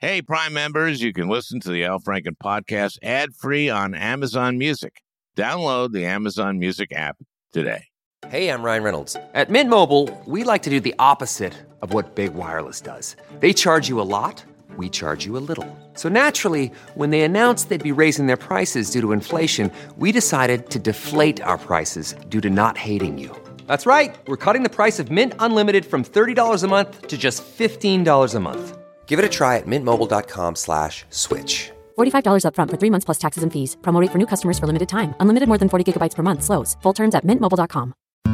Hey, Prime members, you can listen to the Al Franken podcast ad-free on Amazon Music. Download the Amazon Music app today. Hey, I'm Ryan Reynolds. At Mint Mobile, we like to do the opposite of what Big Wireless does. They charge you a lot, we charge you a little. So naturally, when they announced they'd be raising their prices due to inflation, we decided to deflate our prices due to not hating you. That's right. We're cutting the price of Mint Unlimited from $30 a month to just $15 a month. Give it a try at mintmobile.com/switch. $45 up front for 3 months plus taxes and fees. Promo rate for new customers for limited time. Unlimited more than 40 gigabytes per month. Slows full terms at mintmobile.com.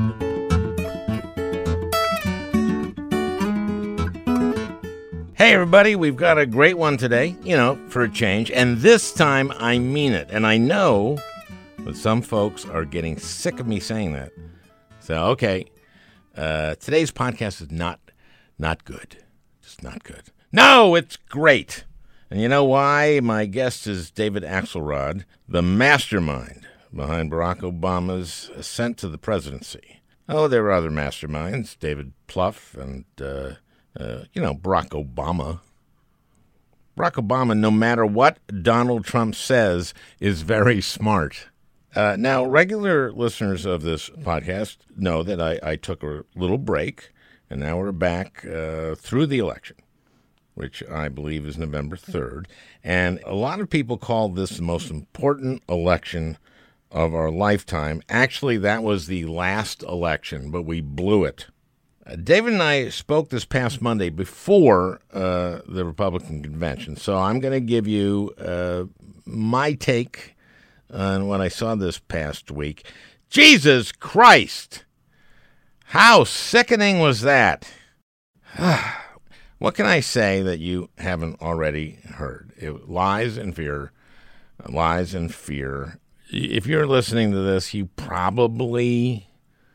Hey, everybody, we've got a great one today, for a change. And this time, I mean it. And I know that some folks are getting sick of me saying that. So, okay, today's podcast is not good. Just not good. No, it's great. And you know why? My guest is David Axelrod, the mastermind behind Barack Obama's ascent to the presidency. Oh, there were other masterminds, David Plouffe and, Barack Obama. Barack Obama, no matter what Donald Trump says, is very smart. Now, regular listeners of this podcast know that I took a little break, and now we're back through the election, which I believe is November 3rd. And a lot of people call this the most important election of our lifetime. Actually, that was the last election, but we blew it. David and I spoke this past Monday before the Republican convention, so I'm going to give you my take on what I saw this past week. Jesus Christ! How sickening was that? What can I say that you haven't already heard? Lies and fear. Lies and fear. If you're listening to this, you probably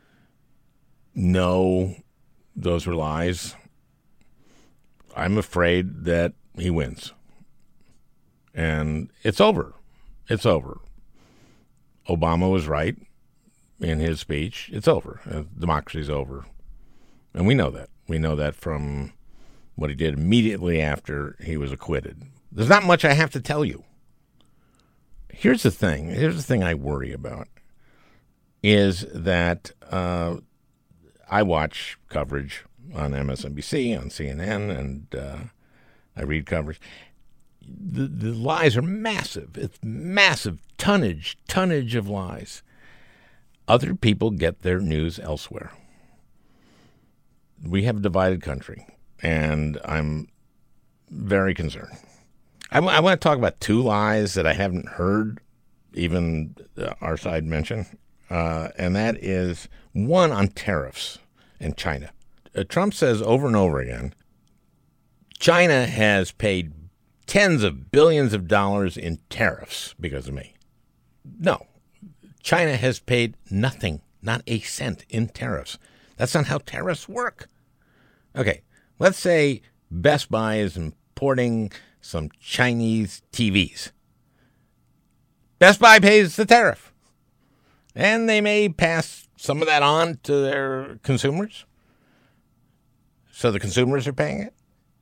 know those were lies. I'm afraid that he wins. And it's over. It's over. Obama was right in his speech. It's over. Democracy's over. And we know that. We know that from what he did immediately after he was acquitted. There's not much I have to tell you. Here's the thing. Here's the thing I worry about is that I watch coverage on MSNBC, on CNN, and I read coverage. The lies are massive. It's massive tonnage of lies. Other people get their news elsewhere. We have a divided country, and I'm very concerned. I want to talk about two lies that I haven't heard even our side mention, and that is one on tariffs and China. Trump says over and over again, China has paid tens of billions of dollars in tariffs because of me. No, China has paid nothing, not a cent in tariffs. That's not how tariffs work. Okay, let's say Best Buy is importing some Chinese TVs. Best Buy pays the tariff, and they may pass some of that on to their consumers. So the consumers are paying it.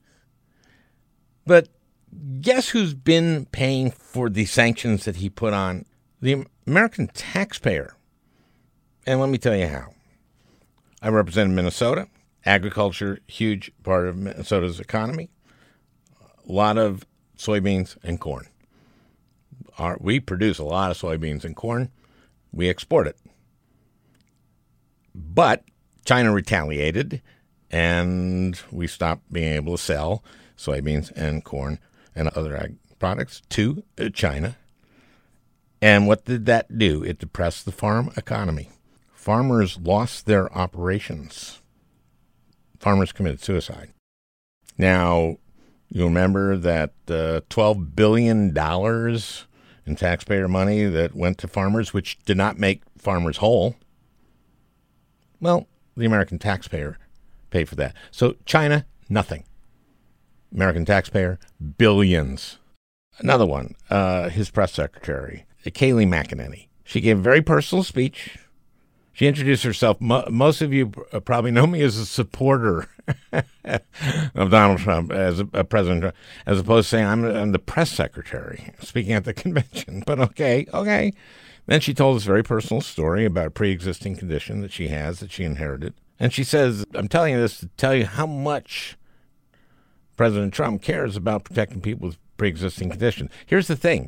But guess who's been paying for the sanctions that he put on? The American taxpayer. And let me tell you how. I represent Minnesota. Agriculture, huge part of Minnesota's economy. A lot of soybeans and corn. We produce a lot of soybeans and corn. We export it. But China retaliated, and we stopped being able to sell soybeans and corn and other ag products to China. And what did that do? It depressed the farm economy. Farmers lost their operations. Farmers committed suicide. Now, you remember that $12 billion in taxpayer money that went to farmers, which did not make farmers whole. Well, the American taxpayer paid for that. So China, nothing. American taxpayer, billions. Another one, his press secretary, Kayleigh McEnany. She gave a very personal speech. She introduced herself. Most of you probably know me as a supporter of Donald Trump, as a President Trump, as opposed to saying I'm the press secretary speaking at the convention. But okay. Then she told this very personal story about a pre-existing condition that she has, that she inherited. And she says, I'm telling you this to tell you how much President Trump cares about protecting people with pre-existing conditions. Here's the thing.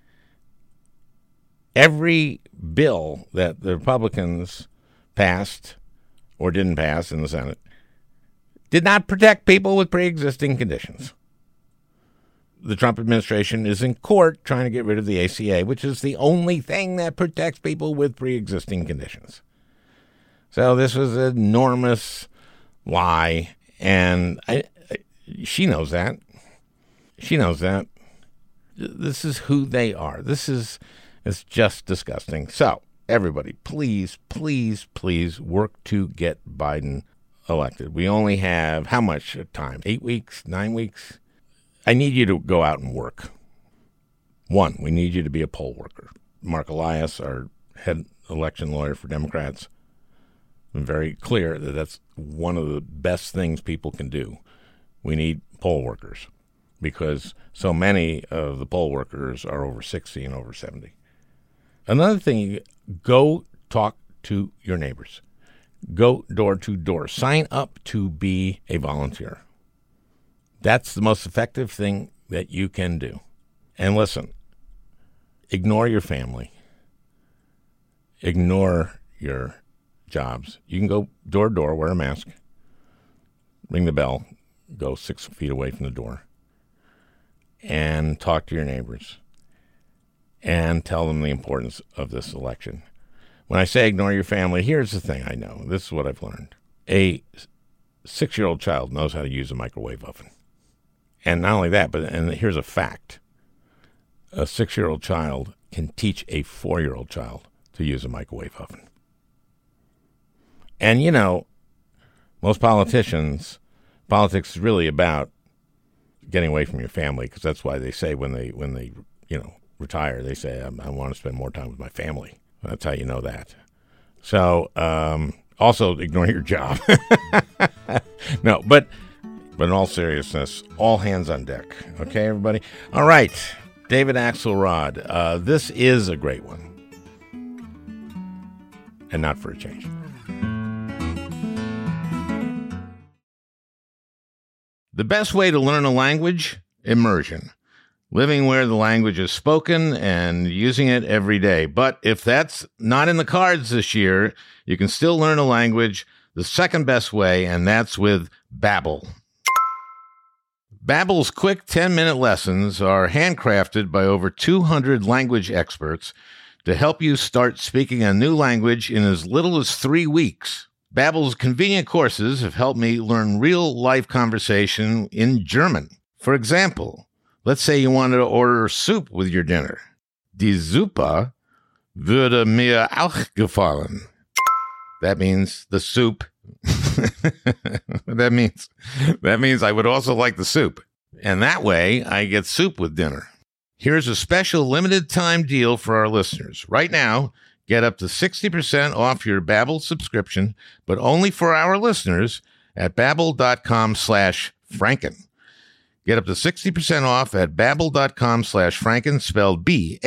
Every bill that the Republicans passed or didn't pass in the Senate did not protect people with pre-existing conditions. The Trump administration is in court trying to get rid of the ACA, which is the only thing that protects people with pre-existing conditions. So this was an enormous lie, and she knows that. She knows that. This is who they are. It's just disgusting. So, everybody, please, please, please work to get Biden elected. We only have how much time? 8 weeks? 9 weeks? I need you to go out and work. One, we need you to be a poll worker. Mark Elias, our head election lawyer for Democrats, been very clear that that's one of the best things people can do. We need poll workers because so many of the poll workers are over 60 and over 70. Another thing, go talk to your neighbors. Go door to door. Sign up to be a volunteer. That's the most effective thing that you can do. And listen, ignore your family. Ignore your jobs. You can go door to door, wear a mask, ring the bell, go 6 feet away from the door, and talk to your neighbors. And tell them the importance of this election. When I say ignore your family, here's the thing I know. This is what I've learned. A 6-year-old child knows how to use a microwave oven. And not only that, and here's a fact. A 6-year-old child can teach a 4-year-old child to use a microwave oven. And, most politics is really about getting away from your family, because that's why they say when they retire, they say, I want to spend more time with my family. That's how you know that. So, also ignore your job. No, but in all seriousness, all hands on deck. Okay, everybody? All right, David Axelrod. This is a great one. And not for a change. The best way to learn a language? Immersion. Living where the language is spoken and using it every day. But if that's not in the cards this year, you can still learn a language the second best way, and that's with Babbel. Babbel's quick 10-minute lessons are handcrafted by over 200 language experts to help you start speaking a new language in as little as 3 weeks. Babbel's convenient courses have helped me learn real-life conversation in German. For example, let's say you wanted to order soup with your dinner. Die Suppe würde mir auch gefallen. That means the soup. That means I would also like the soup. And that way, I get soup with dinner. Here's a special limited time deal for our listeners. Right now, get up to 60% off your Babbel subscription, but only for our listeners at Babbel.com/Franken. Get up to 60% off at Babbel.com/Franken, spelled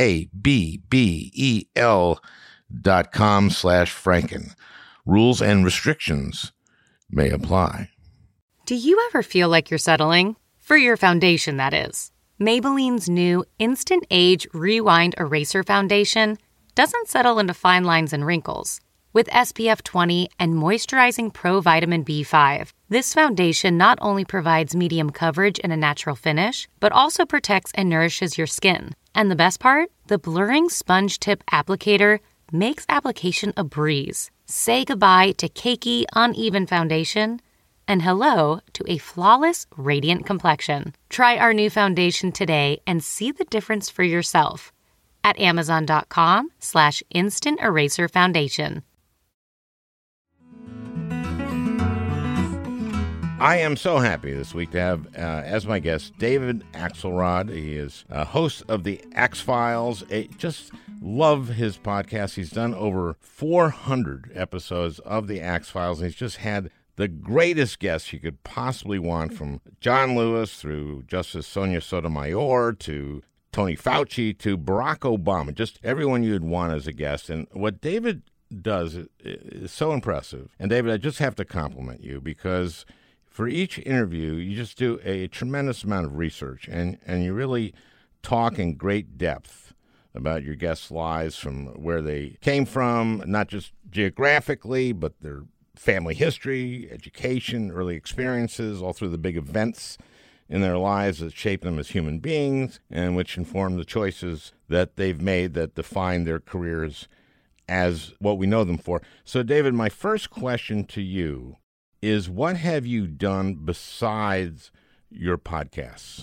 BABBEL.com/Franken. Rules and restrictions may apply. Do you ever feel like you're settling? For your foundation, that is. Maybelline's new Instant Age Rewind Eraser Foundation doesn't settle into fine lines and wrinkles. With SPF 20 and moisturizing Pro Vitamin B5, this foundation not only provides medium coverage and a natural finish, but also protects and nourishes your skin. And the best part? The blurring sponge tip applicator makes application a breeze. Say goodbye to cakey, uneven foundation and hello to a flawless, radiant complexion. Try our new foundation today and see the difference for yourself at Amazon.com/Instant Eraser Foundation. I am so happy this week to have as my guest David Axelrod. He is a host of the Axe-Files. Just love his podcast. He's done over 400 episodes of the Axe-Files, and he's just had the greatest guests you could possibly want, from John Lewis through Justice Sonia Sotomayor to Tony Fauci to Barack Obama, just everyone you'd want as a guest. And what David does is so impressive. And David, I just have to compliment you, because for each interview, you just do a tremendous amount of research, and you really talk in great depth about your guests' lives, from where they came from, not just geographically, but their family history, education, early experiences, all through the big events in their lives that shape them as human beings and which inform the choices that they've made that define their careers as what we know them for. So, David, my first question to you is, what have you done besides your podcasts?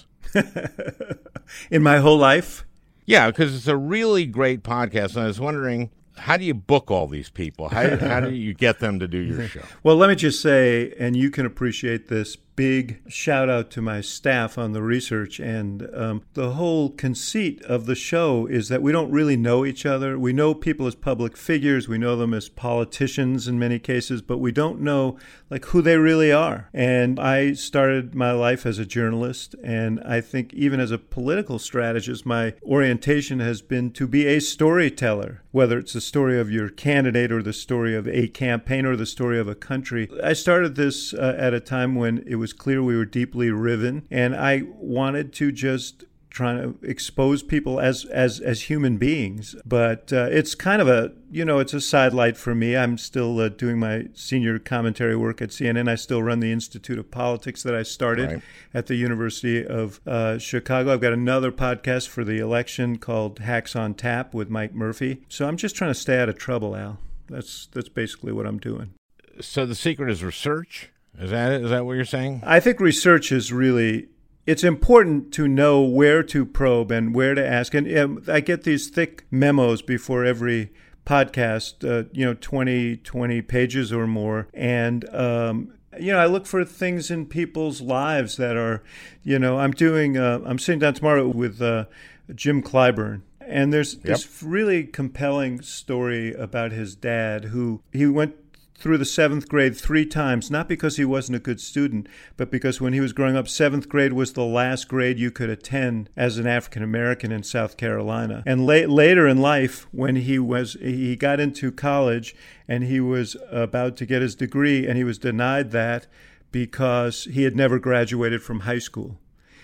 In my whole life? Yeah, because it's a really great podcast, and I was wondering, how do you book all these people? How do you get them to do your show? Well, let me just say, and you can appreciate this, big shout out to my staff on the research. And the whole conceit of the show is that we don't really know each other. We know people as public figures. We know them as politicians in many cases, but we don't know like who they really are. And I started my life as a journalist, and I think even as a political strategist, my orientation has been to be a storyteller, whether it's the story of your candidate or the story of a campaign or the story of a country. I started this at a time when it was clear we were deeply riven, and I wanted to just try to expose people as human beings. But it's kind of it's a sidelight for me. I'm still doing my senior commentary work at CNN. I still run the Institute of Politics that I started at the University of Chicago. I've got another podcast for the election called Hacks on Tap with Mike Murphy. So I'm just trying to stay out of trouble, Al. That's basically what I'm doing. So the secret is research? Is that it? Is that what you're saying? I think research is really, it's important to know where to probe and where to ask. And I get these thick memos before every podcast, 20 pages or more. And, I look for things in people's lives that are, I'm sitting down tomorrow with Jim Clyburn. And there's this really compelling story about his dad, who he went through the 7th grade 3 times, not because he wasn't a good student, but because when he was growing up, 7th grade was the last grade you could attend as an African American in South Carolina. And later in life, when he got into college and he was about to get his degree, and he was denied that because he had never graduated from high school.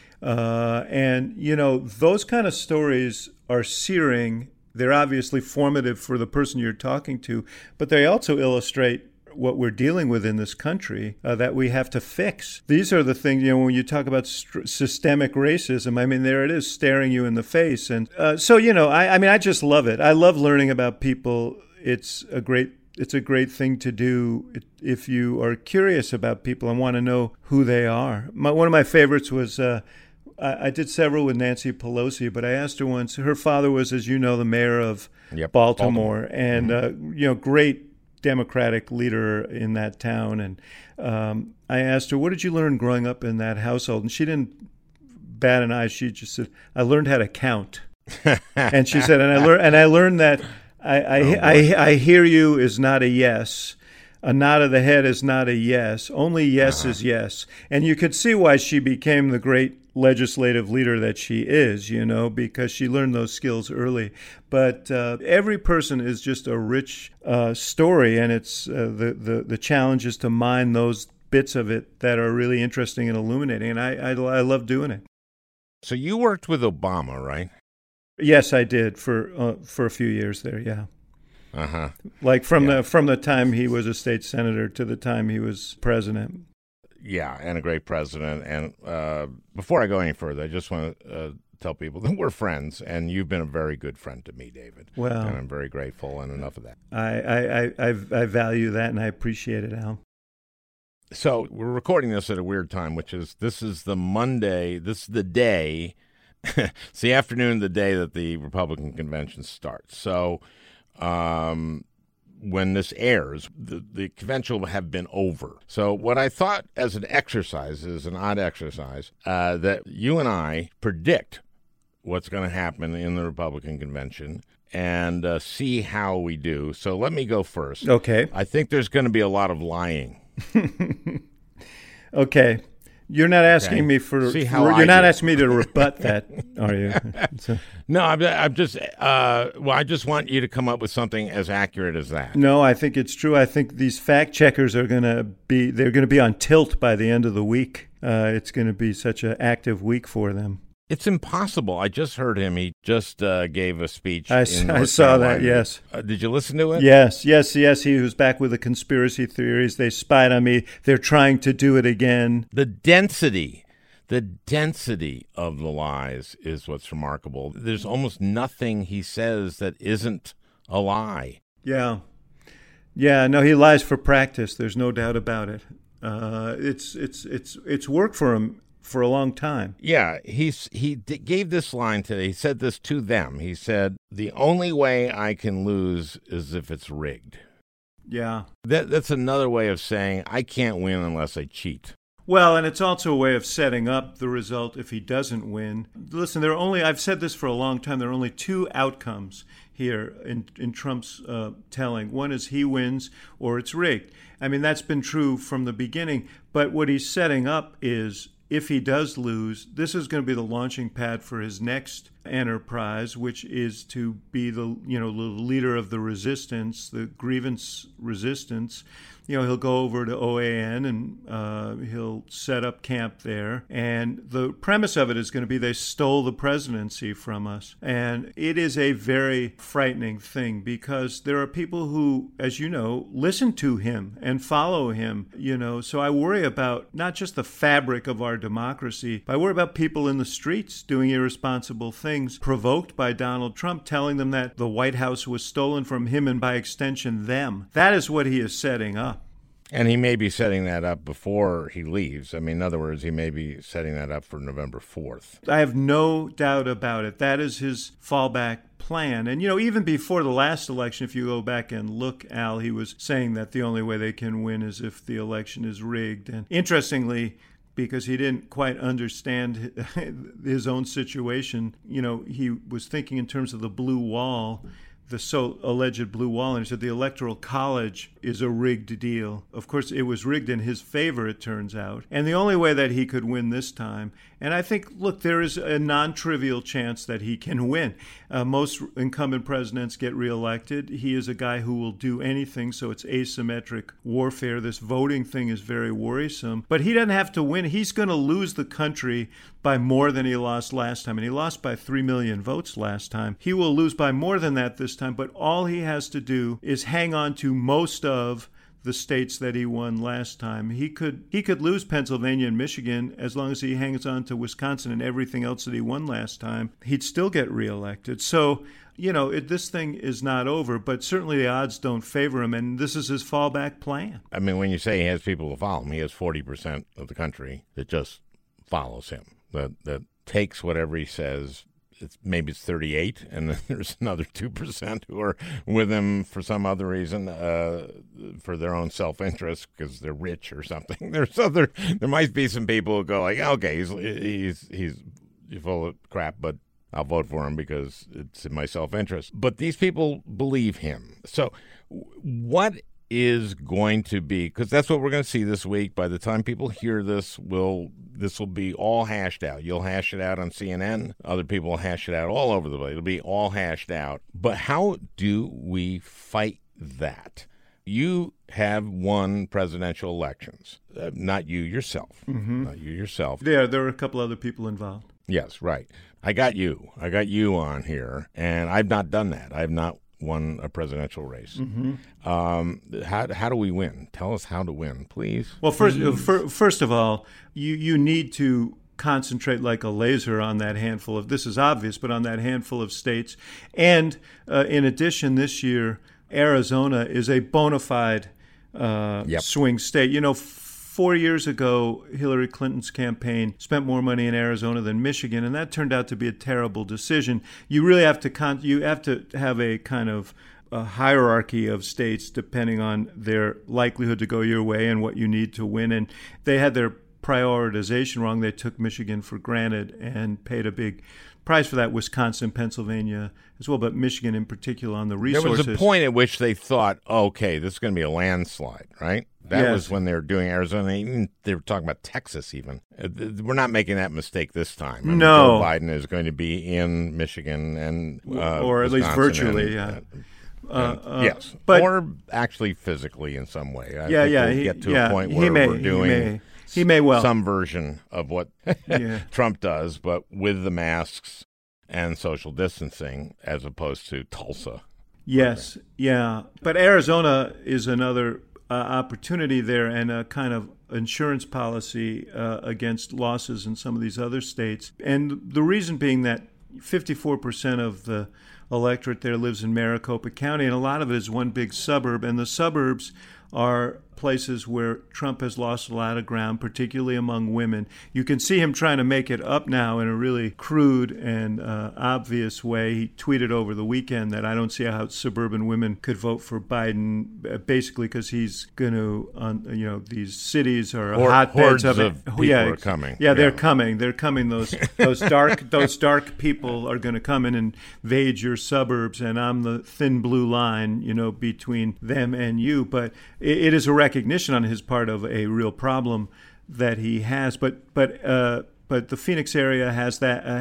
Those kind of stories are searing. They're obviously formative for the person you're talking to, but they also illustrate what we're dealing with in this country that we have to fix. These are the things, when you talk about systemic racism, I mean, there it is staring you in the face. And I just love it. I love learning about people. It's a great thing to do if you are curious about people and want to know who they are. One of my favorites was I did several with Nancy Pelosi, but I asked her once. Her father was, as you know, the mayor of Baltimore, and great Democratic leader in that town. And I asked her, "What did you learn growing up in that household?" And she didn't bat an eye. She just said, "I learned how to count." And she said, "And I learned that I hear you is not a yes." A nod of the head is not a yes. Only yes is yes. And you could see why she became the great legislative leader that she is, because she learned those skills early. But every person is just a rich story, and it's the challenge is to mine those bits of it that are really interesting and illuminating. And I love doing it. So you worked with Obama, right? Yes, I did for a few years there. Yeah. Uh-huh. Like from the time he was a state senator to the time he was president. Yeah, and a great president. And before I go any further, I just want to tell people that we're friends, and you've been a very good friend to me, David. Well, and I'm very grateful, and enough of that. I value that, and I appreciate it, Al. So we're recording this at a weird time, this is the Monday. This is the day. It's the afternoon, the day that the Republican convention starts. So when this airs, the convention will have been over. So what I thought as an exercise, is an odd exercise, that you and I predict what's going to happen in the Republican convention and see how we do. So let me go first. Okay. I think there's going to be a lot of lying. Okay. You're not asking me for. You're not asking me to rebut that, are you? No, I'm just. I just want you to come up with something as accurate as that. No, I think it's true. I think these fact checkers are going to be. They're going to be on tilt by the end of the week. It's going to be such an active week for them. It's impossible. I just heard him. He just gave a speech. I saw that, yes. Did you listen to it? Yes. He was back with the conspiracy theories. They spied on me. They're trying to do it again. The density of the lies is what's remarkable. There's almost nothing he says that isn't a lie. Yeah. No, he lies for practice. There's no doubt about it. It's worked for him for a long time. Yeah, he gave this line today. He said this to them. He said, "The only way I can lose is if it's rigged." Yeah. That's another way of saying I can't win unless I cheat. Well, and it's also a way of setting up the result if he doesn't win. Listen, I've said this for a long time, there are only two outcomes here in Trump's telling. One is he wins or it's rigged. I mean, that's been true from the beginning. But what he's setting up is, if he does lose, this is going to be the launching pad for his next enterprise, which is to be the leader of the resistance, the grievance resistance. He'll go over to OAN and he'll set up camp there. And the premise of it is going to be they stole the presidency from us. And it is a very frightening thing because there are people who, as you know, listen to him and follow him. So I worry about not just the fabric of our democracy, but I worry about people in the streets doing irresponsible things provoked by Donald Trump, telling them that the White House was stolen from him and by extension them. That is what he is setting up. And he may be setting that up before he leaves. I mean, in other words, he may be setting that up for November 4th. I have no doubt about it. That is his fallback plan. And, even before the last election, if you go back and look, Al, he was saying that the only way they can win is if the election is rigged. And interestingly, because he didn't quite understand his own situation, he was thinking in terms of the blue wall, the alleged blue wall, and he said the Electoral College is a rigged deal. Of course, it was rigged in his favor, it turns out. And the only way that he could win this time, and I think, look, there is a non-trivial chance that he can win. Most incumbent presidents get reelected. He is a guy who will do anything, so it's asymmetric warfare. This voting thing is very worrisome. But he doesn't have to win. He's going to lose the country by more than he lost last time. And he lost by 3 million votes last time. He will lose by more than that this time, but all he has to do is hang on to most of the states that he won last time. He could lose Pennsylvania and Michigan as long as he hangs on to Wisconsin and everything else that he won last time. He'd still get reelected. So, this thing is not over, but certainly the odds don't favor him, and this is his fallback plan. I mean, when you say he has people to follow him, he has 40% of the country that just follows him, that takes whatever he says. Maybe it's 38, and then there's another 2% who are with him for some other reason, for their own self-interest because they're rich or something. There might be some people who go like, okay, he's full of crap, but I'll vote for him because it's in my self-interest. But these people believe him. So what is going to be, because that's what we're going to see this week. By the time people hear this, this will be all hashed out. You'll hash it out on CNN. Other people will hash it out all over the place. It'll be all hashed out. But how do we fight that? You have won presidential elections, not you yourself. Mm-hmm. Not you yourself. Yeah, there are a couple other people involved. Yes, right. I got you on here, and I've not done that. I've not won a presidential race. Mm-hmm. How do we win? Tell us how to win, please. Well, first of all, you need to concentrate like a laser on that handful of, this is obvious, but on that handful of states. And in addition, this year, Arizona is a bona fide swing state. 4 years ago, Hillary Clinton's campaign spent more money in Arizona than Michigan, and that turned out to be a terrible decision. You really have to have a kind of a hierarchy of states depending on their likelihood to go your way and what you need to win. And they had their prioritization wrong. They took Michigan for granted and paid a big price for that. Wisconsin, Pennsylvania as well, but Michigan in particular on the resources. There was a point at which they thought, okay, this is going to be a landslide, right? That was when they were doing Arizona. They were talking about Texas even. We're not making that mistake this time. I mean, no. Joe Biden is going to be in Michigan and or at Wisconsin least virtually, yes, but, or actually physically in some way. I think we'll get to a point where we're doing he may well some version of what Trump does, but with the masks and social distancing as opposed to Tulsa. Yes, yeah. But Arizona is another opportunity there and a kind of insurance policy against losses in some of these other states. And the reason being that 54% of the electorate there lives in Maricopa County, and a lot of it is one big suburb. And the suburbs are places where Trump has lost a lot of ground, particularly among women. You can see him trying to make it up now in a really crude and obvious way. He tweeted over the weekend that I don't see how suburban women could vote for Biden, basically because he's going to, these cities are hotbeds of it. People are coming. Yeah, they're coming. They're coming. Those dark people are going to come in and invade your suburbs, and I'm the thin blue line, between them and you. But it is a recognition on his part of a real problem that he has. But the Phoenix area has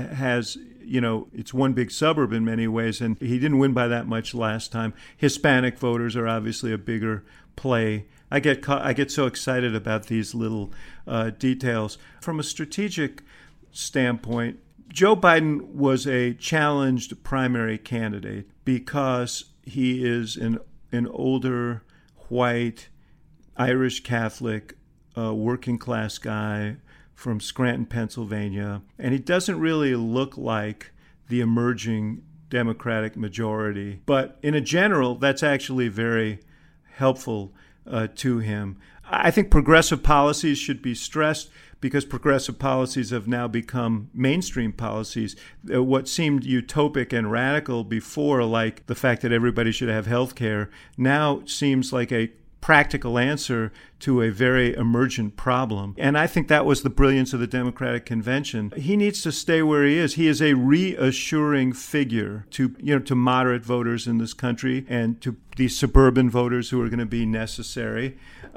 it's one big suburb in many ways, and he didn't win by that much last time. Hispanic voters are obviously a bigger play. I get so excited about these little details. From a strategic standpoint, Joe Biden was a challenged primary candidate because he is an older, white, Irish Catholic, working class guy from Scranton, Pennsylvania, and he doesn't really look like the emerging Democratic majority. But in a general, that's actually very helpful to him. I think progressive policies should be stressed because progressive policies have now become mainstream policies. What seemed utopic and radical before, like the fact that everybody should have health care, now seems like a practical answer to a very emergent problem. And I think that was the brilliance of the Democratic Convention. He needs to stay where he is. He is a reassuring figure to moderate voters in this country and to these suburban voters who are going to be necessary.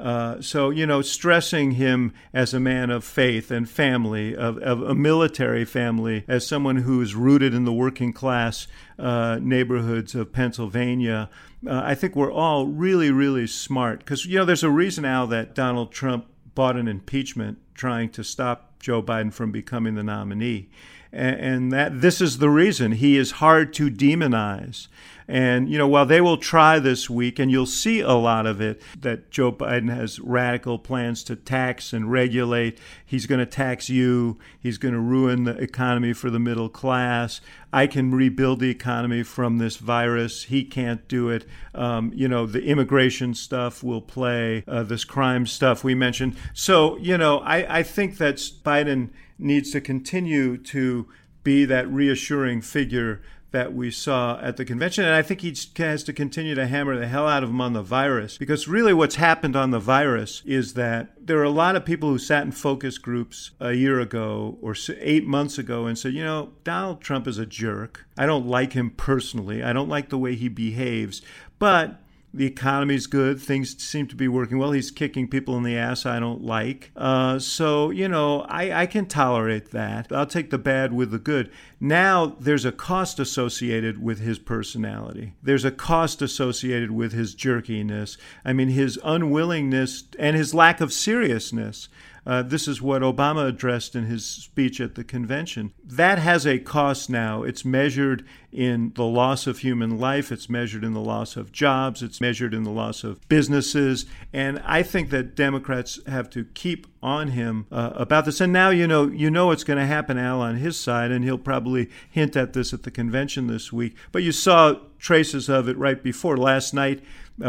So stressing him as a man of faith and family, of a military family, as someone who is rooted in the working class neighborhoods of Pennsylvania, I think we're all really, really smart. Because, there's a reason now that Donald Trump bought an impeachment trying to stop Joe Biden from becoming the nominee. And that this is the reason. He is hard to demonize. And, while they will try this week, and you'll see a lot of it, that Joe Biden has radical plans to tax and regulate. He's going to tax you. He's going to ruin the economy for the middle class. I can rebuild the economy from this virus. He can't do it. The immigration stuff will play, this crime stuff we mentioned. So, I think that Biden needs to continue to be that reassuring figure that we saw at the convention. And I think he has to continue to hammer the hell out of him on the virus, because really what's happened on the virus is that there are a lot of people who sat in focus groups a year ago or 8 months ago and said, Donald Trump is a jerk. I don't like him personally. I don't like the way he behaves, but the economy's good. Things seem to be working well. He's kicking people in the ass I don't like. So, I can tolerate that. I'll take the bad with the good. Now there's a cost associated with his personality. There's a cost associated with his jerkiness. I mean, his unwillingness and his lack of seriousness. This is what Obama addressed in his speech at the convention. That has a cost now. It's measured in the loss of human life. It's measured in the loss of jobs. It's measured in the loss of businesses. And I think that Democrats have to keep on him about this. And now you know what's going to happen, Al, on his side, and he'll probably hint at this at the convention this week. But you saw traces of it right before. Last night,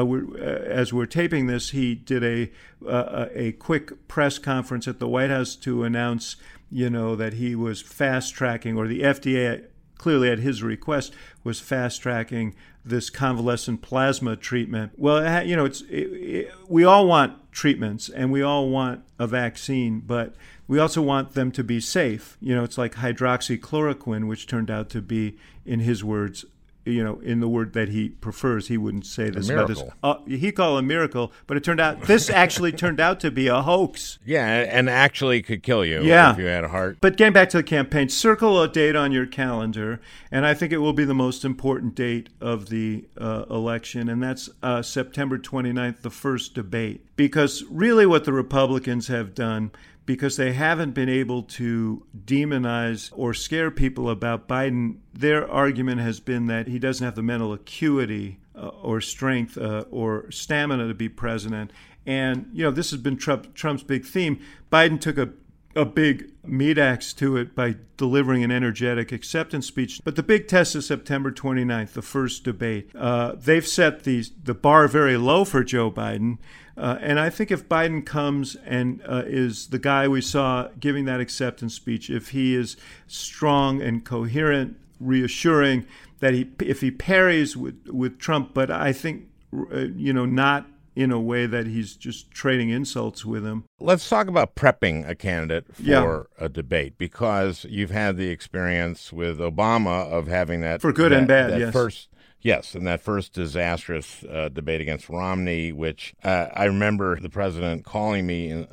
as we're taping this, he did a quick press conference at the White House to announce, that he was fast-tracking, or the FDA, clearly at his request, was fast-tracking this convalescent plasma treatment. Well, we all want treatments and we all want a vaccine, but we also want them to be safe. It's like hydroxychloroquine, which turned out to be, in his words, in the word that he prefers, he wouldn't say this about this. He called it a miracle, but this actually turned out to be a hoax. Yeah, and actually could kill you if you had a heart. But getting back to the campaign, circle a date on your calendar, and I think it will be the most important date of the election, and that's September 29th, the first debate. Because really what the Republicans have done, because they haven't been able to demonize or scare people about Biden, their argument has been that he doesn't have the mental acuity or strength or stamina to be president. And, this has been Trump's big theme. Biden took a big meat axe to it by delivering an energetic acceptance speech. But the big test is September 29th, the first debate. They've set the bar very low for Joe Biden. And I think if Biden comes and is the guy we saw giving that acceptance speech, if he is strong and coherent, reassuring, that if he parries with Trump, but I think, not in a way that he's just trading insults with him. Let's talk about prepping a candidate for a debate, because you've had the experience with Obama of having that. For good and bad, yes. Yes, in that first disastrous debate against Romney, which I remember the president calling me in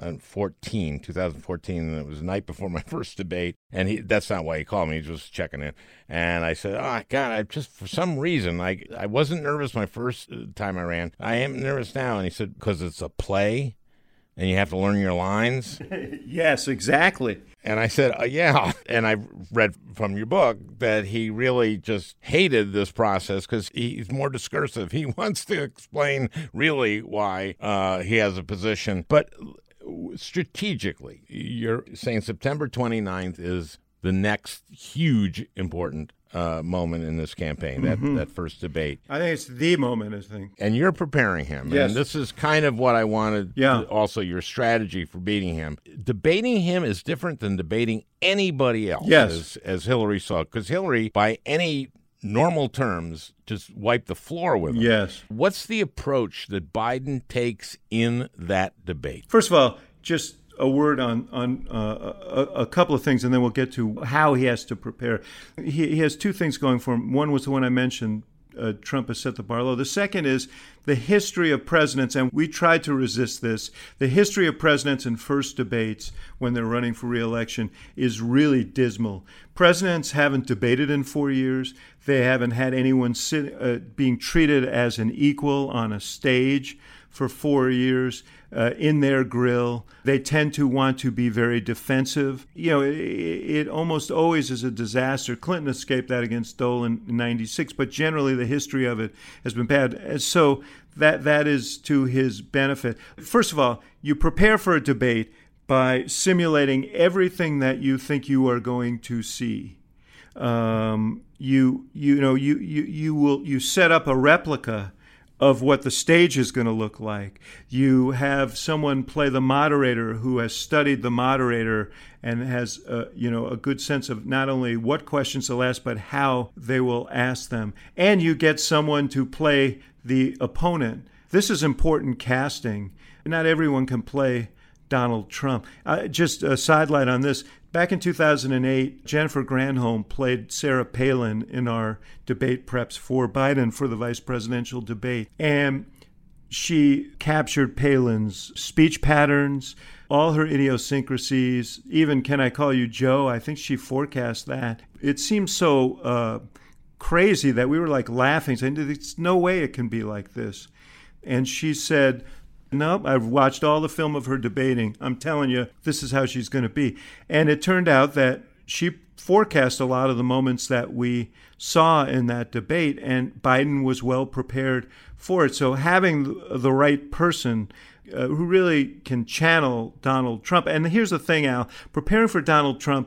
2014, and it was the night before my first debate, and that's not why he called me, he was just checking in. And I said, oh, God, I just, for some reason, I wasn't nervous my first time I ran. I am nervous now. And he said, because it's a play, and you have to learn your lines. Yes, exactly. And I said, yeah. And I read from your book that he really just hated this process because he's more discursive. He wants to explain really why he has a position. But strategically, you're saying September 29th is the next huge important moment in this campaign, that first debate. I think it's the moment, I think. And you're preparing him. Yes. And this is kind of what I wanted, also your strategy for beating him. Debating him is different than debating anybody else, as Hillary saw. Because Hillary, by any normal terms, just wiped the floor with him. Yes. What's the approach that Biden takes in that debate? First of all, just a word on a couple of things, and then we'll get to how he has to prepare. He has two things going for him. One was the one I mentioned. Trump has set the bar low. The second is the history of presidents, and we tried to resist this. The history of presidents in first debates when they're running for re-election is really dismal. Presidents haven't debated in 4 years. They haven't had anyone being treated as an equal on a stage for 4 years. In their grill. They tend to want to be very defensive. It almost always is a disaster. Clinton escaped that against Dole in 96, but generally the history of it has been bad. And so that is to his benefit. First of all, you prepare for a debate by simulating everything that you think you are going to see. You set up a replica of what the stage is going to look like. You have someone play the moderator who has studied the moderator and has a good sense of not only what questions they'll ask, but how they will ask them. And you get someone to play the opponent. This is important casting. Not everyone can play Donald Trump. Just a sidelight on this. Back in 2008, Jennifer Granholm played Sarah Palin in our debate preps for Biden for the vice presidential debate. And she captured Palin's speech patterns, all her idiosyncrasies, even "Can I call you Joe?" I think she forecast that. It seemed so crazy that we were like laughing, saying, there's no way it can be like this. And she said, "Nope, I've watched all the film of her debating. I'm telling you, this is how she's going to be." And it turned out that she forecast a lot of the moments that we saw in that debate, and Biden was well prepared for it. So having the right person who really can channel Donald Trump. And here's the thing, Al, preparing for Donald Trump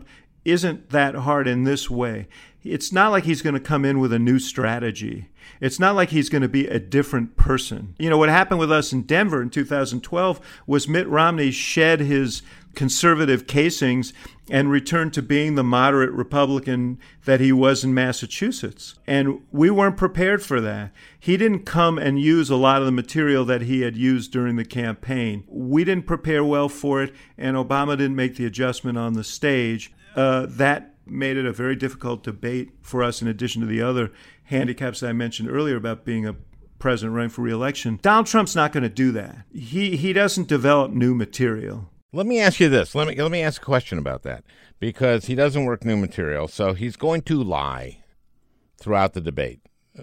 isn't that hard in this way. It's not like he's going to come in with a new strategy. It's not like he's going to be a different person. You know, what happened with us in Denver in 2012 was Mitt Romney shed his conservative casings and returned to being the moderate Republican that he was in Massachusetts. And we weren't prepared for that. He didn't come and use a lot of the material that he had used during the campaign. We didn't prepare well for it, and Obama didn't make the adjustment on the stage. That made it a very difficult debate for us, in addition to the other handicaps that I mentioned earlier about being a president running for re-election. Donald Trump's not going to do that. He doesn't develop new material. Let me ask you this. Let me ask a question about that, because he doesn't work new material, so he's going to lie throughout the debate.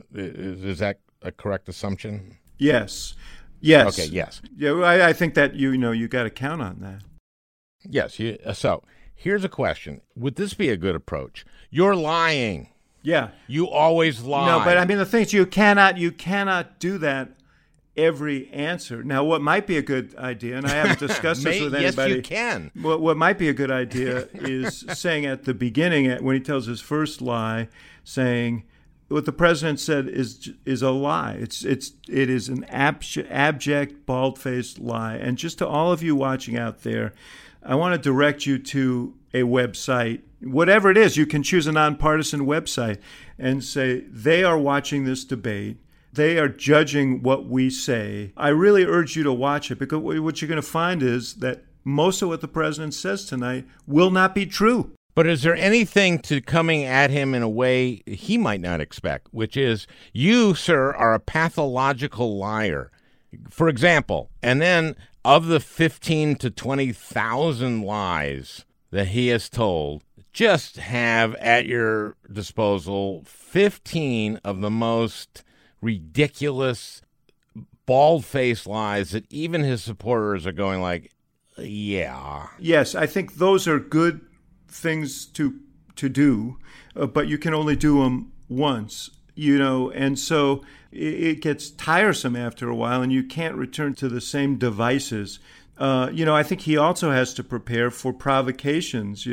Is that a correct assumption? Yes. Yes. Okay, yes. Yeah, I think that you got to count on that. Yes. So here's a question. Would this be a good approach? You're lying. Yeah. You always lie. No, but I mean, the thing is, you cannot do that every answer. Now, what might be a good idea, and I haven't discussed this with anybody. Yes, you can. What might be a good idea is saying at the beginning, when he tells his first lie, saying what the president said is a lie. It is an abject, bald-faced lie. And just to all of you watching out there, I want to direct you to a website. Whatever it is, you can choose a nonpartisan website and say, they are watching this debate. They are judging what we say. I really urge you to watch it, because what you're going to find is that most of what the president says tonight will not be true. But is there anything to coming at him in a way he might not expect, which is, you, sir, are a pathological liar? For example, and then of the 15 to 20,000 lies that he has told, just have at your disposal 15 of the most ridiculous, bald-faced lies that even his supporters are going like, yeah. Yes, I think those are good things to do, but you can only do them once, and so it gets tiresome after a while, and you can't return to the same devices. I think he also has to prepare for provocations.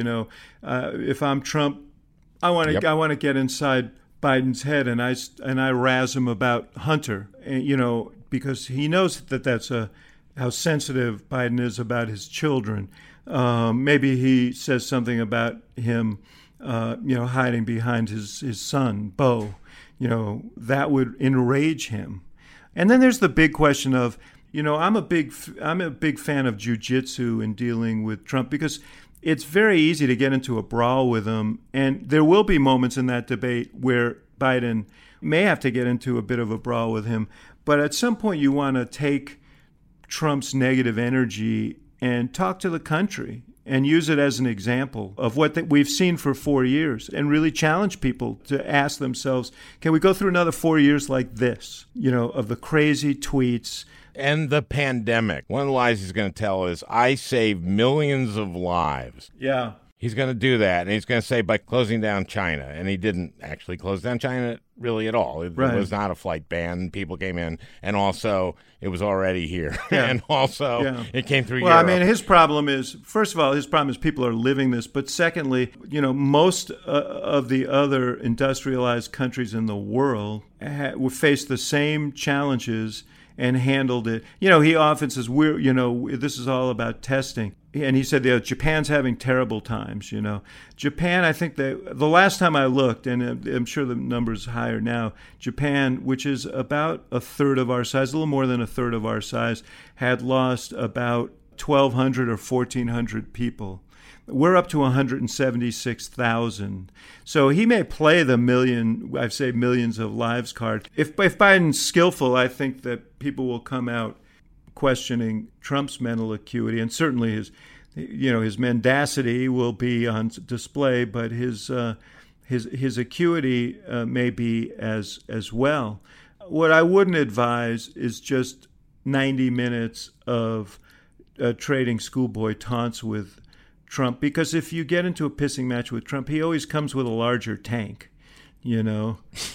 If I'm Trump, I want to get inside Biden's head and I razz him about Hunter, because he knows that's how sensitive Biden is about his children. Maybe he says something about him, hiding behind his son, Beau. That would enrage him. And then there's the big question of, I'm a big fan of jiu-jitsu in dealing with Trump, because it's very easy to get into a brawl with him, and there will be moments in that debate where Biden may have to get into a bit of a brawl with him. But at some point, you want to take Trump's negative energy and talk to the country and use it as an example of what we've seen for 4 years, and really challenge people to ask themselves, can we go through another 4 years like this, of the crazy tweets? And the pandemic. One of the lies he's going to tell is, I saved millions of lives. Yeah. He's going to do that, and he's going to say by closing down China. And he didn't actually close down China really at all. It was not a flight ban. People came in, and also it was already here. Yeah. And also it came through Europe. Well, I mean, his problem is, first of all, people are living this. But secondly, most of the other industrialized countries in the world faced the same challenges and handled it. He often says, this is all about testing. And he said, Japan's having terrible times, Japan, I think the last time I looked, and I'm sure the number's higher now, Japan, which is about a third of our size, a little more than a third of our size, had lost about 1,200 or 1,400 people. We're up to 176,000. So he may play the millions of lives card. If Biden's skillful, I think that people will come out questioning Trump's mental acuity, and certainly his mendacity will be on display, but his acuity may be as well. What I wouldn't advise is just 90 minutes of trading schoolboy taunts with Trump, because if you get into a pissing match with Trump, he always comes with a larger tank, and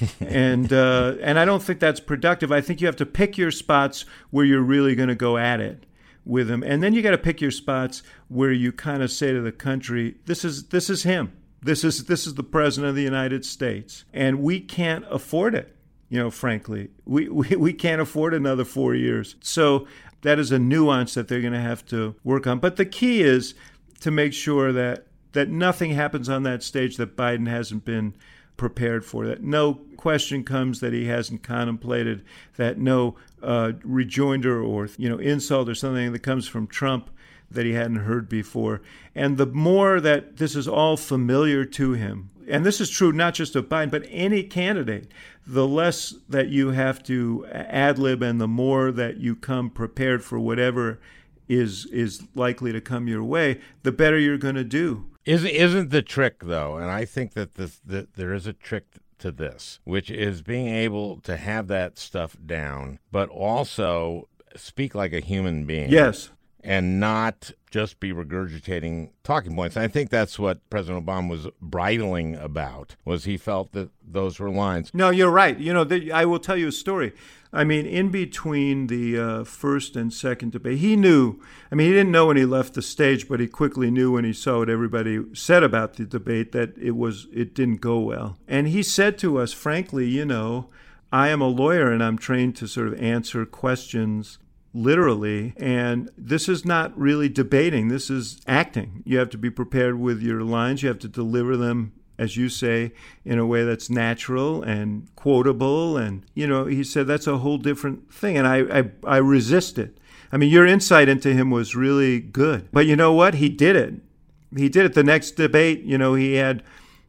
I don't think that's productive. I think you have to pick your spots where you're really going to go at it with him, and then you got to pick your spots where you kind of say to the country, this is him. This is the president of the United States, and we can't afford it. Frankly, we can't afford another 4 years. So that is a nuance that they're going to have to work on. But the key is to make sure that nothing happens on that stage that Biden hasn't been prepared for, that no question comes that he hasn't contemplated, that no rejoinder or insult or something that comes from Trump that he hadn't heard before. And the more that this is all familiar to him, and this is true not just of Biden, but any candidate, the less that you have to ad-lib and the more that you come prepared for whatever is likely to come your way, the better you're going to do. Isn't the trick, though, and I think that there is a trick to this, which is being able to have that stuff down, but also speak like a human being. Yes. And not just be regurgitating talking points. And I think that's what President Obama was bridling about, was he felt that those were lines. No, you're right. I will tell you a story. I mean, in between the first and second debate, he knew. I mean, he didn't know when he left the stage, but he quickly knew when he saw what everybody said about the debate that it didn't go well. And he said to us, frankly, I am a lawyer and I'm trained to sort of answer questions literally, and this is not really debating. This is acting. You have to be prepared with your lines. You have to deliver them, as you say, in a way that's natural and quotable. And, he said that's a whole different thing. And I resist it. I mean, your insight into him was really good. But you know what? He did it. He did it. The next debate, he had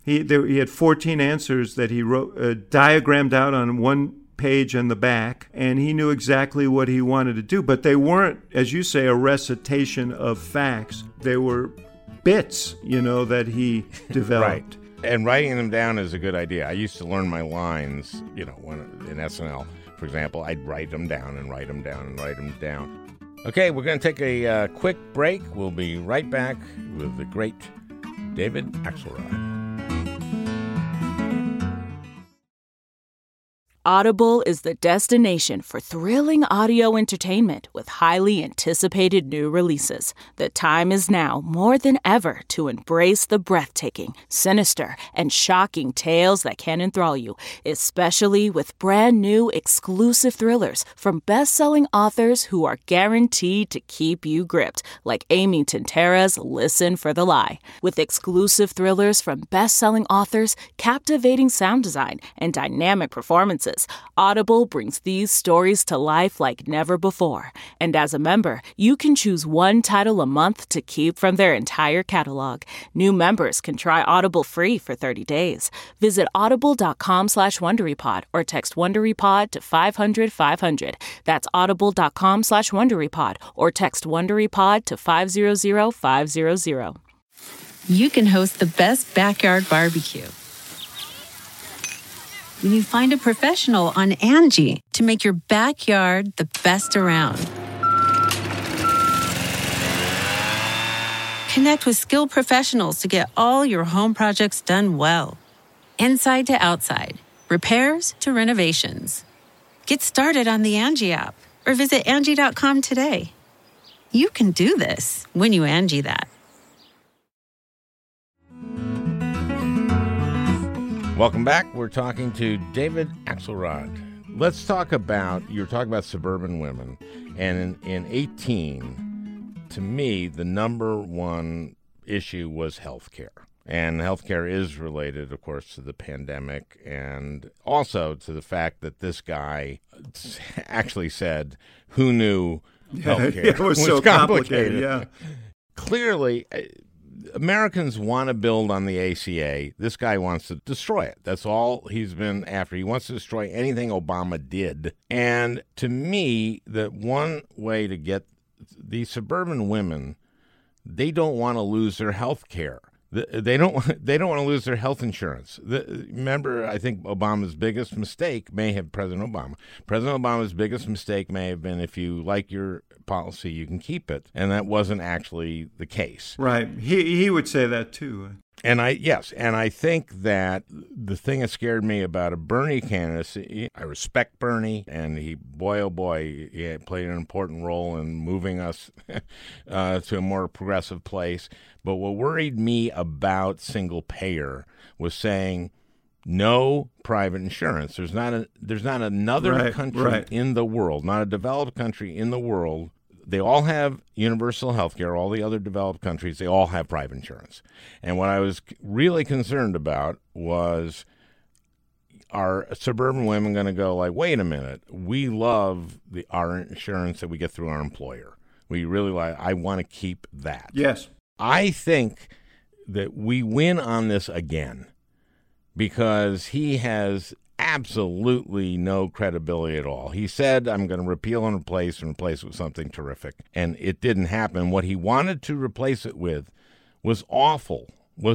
14 answers that he wrote, diagrammed out on one page in the back, and he knew exactly what he wanted to do. But they weren't, as you say, a recitation of facts. They were bits, that he developed. Right. And writing them down is a good idea. I used to learn my lines, when in SNL, for example, I'd write them down and write them down and write them down. Okay, we're going to take a quick break. We'll be right back with the great David Axelrod. Audible is the destination for thrilling audio entertainment with highly anticipated new releases. The time is now more than ever to embrace the breathtaking, sinister, and shocking tales that can enthrall you, especially with brand new exclusive thrillers from best-selling authors who are guaranteed to keep you gripped, like Amy Tintera's Listen for the Lie. With exclusive thrillers from best-selling authors, captivating sound design, and dynamic performances, Audible brings these stories to life like never before. And as a member, you can choose one title a month to keep from their entire catalog. New members can try Audible free for 30 days. Visit audible.com/WonderyPod or text WonderyPod to 500-500. That's audible.com/WonderyPod or text WonderyPod to 500-500. You can host the best backyard barbecue when you find a professional on Angie to make your backyard the best around. Connect with skilled professionals to get all your home projects done well. Inside to outside, repairs to renovations. Get started on the Angie app or visit Angie.com today. You can do this when you Angie that. Welcome back. We're talking to David Axelrod. Let's talk about, you were talking about suburban women, and in 18, to me, the number one issue was health care. And healthcare is related, of course, to the pandemic and also to the fact that this guy actually said, who knew healthcare it was so complicated. Yeah. Clearly, Americans want to build on the ACA. This guy wants to destroy it. That's all he's been after. He wants to destroy anything Obama did. And to me, the one way to get these suburban women, they don't want to lose their health care. They don't want to lose their health insurance. Remember, I think Obama's biggest mistake may have President Obama's biggest mistake may have been, if you like your policy, you can keep it, and that wasn't actually the case. Right. He would say that too. And I think that the thing that scared me about a Bernie candidacy, I respect Bernie, and he played an important role in moving us to a more progressive place. But what worried me about single payer was saying no private insurance. There's not another country in the world, not a developed country in the world. They all have universal health care. All the other developed countries, they all have private insurance. And what I was really concerned about was, are suburban women going to go like, wait a minute, we love our insurance that we get through our employer. We really I want to keep that. Yes. I think that we win on this again because he has absolutely no credibility at all. He said, I'm going to repeal and replace with something terrific. And it didn't happen. What he wanted to replace it with was awful.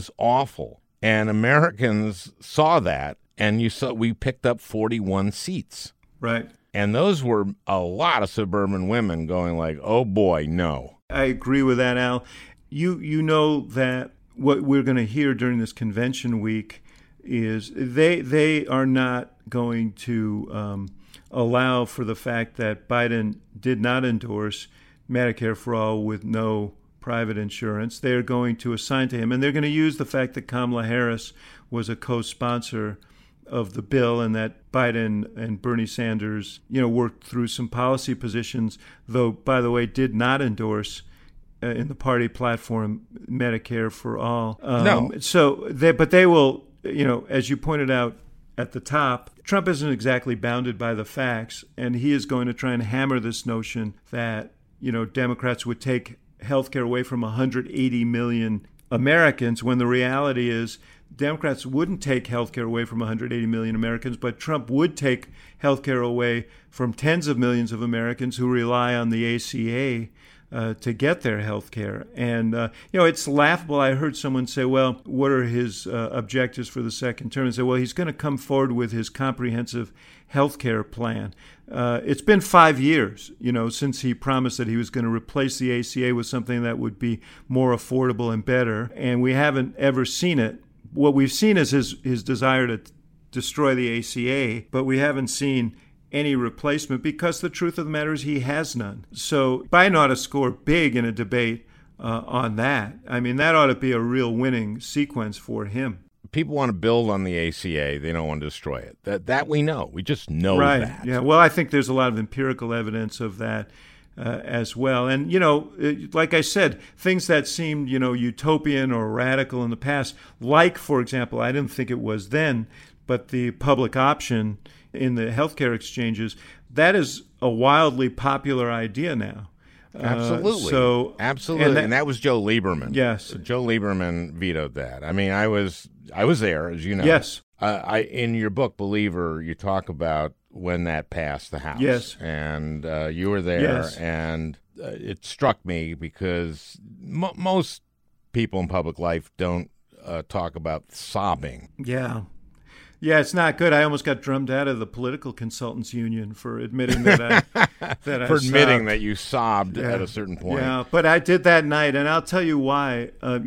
And Americans saw that, and we picked up 41 seats. Right. And those were a lot of suburban women going like, oh boy, no. I agree with that, Al. You know that what we're going to hear during this convention week is they are not going to allow for the fact that Biden did not endorse Medicare for all with no private insurance. They're going to assign to him, and they're going to use the fact that Kamala Harris was a co-sponsor of the bill and that Biden and Bernie Sanders, worked through some policy positions, though, by the way, did not endorse in the party platform Medicare for all. No. So they will, as you pointed out at the top, Trump isn't exactly bounded by the facts, and he is going to try and hammer this notion that, Democrats would take health care away from 180 million Americans, when the reality is Democrats wouldn't take health care away from 180 million Americans, but Trump would take health care away from tens of millions of Americans who rely on the ACA to get their health care. And, it's laughable. I heard someone say, well, what are his objectives for the second term? And say, well, he's going to come forward with his comprehensive health care plan. It's been 5 years, since he promised that he was going to replace the ACA with something that would be more affordable and better. And we haven't ever seen it. What we've seen is his desire to destroy the ACA, but we haven't seen any replacement, because the truth of the matter is he has none. So Biden ought to score big in a debate on that. I mean, that ought to be a real winning sequence for him. People want to build on the ACA. They don't want to destroy it. That we know. We just know right. that. Yeah. Well, I think there's a lot of empirical evidence of that as well. And, like I said, things that seemed, utopian or radical in the past, like, for example, I didn't think it was then, but the public option in the healthcare exchanges, that is a wildly popular idea now. Absolutely. Absolutely. And that was Joe Lieberman. Yes. Joe Lieberman vetoed that. I mean, I was there, as you know. Yes. In your book, Believer, you talk about when that passed the House. Yes. And you were there. Yes. And it struck me because most people in public life don't talk about sobbing. Yeah. Yeah, it's not good. I almost got drummed out of the Political Consultants Union for admitting that admitting that you sobbed at a certain point. Yeah, but I did that night, and I'll tell you why.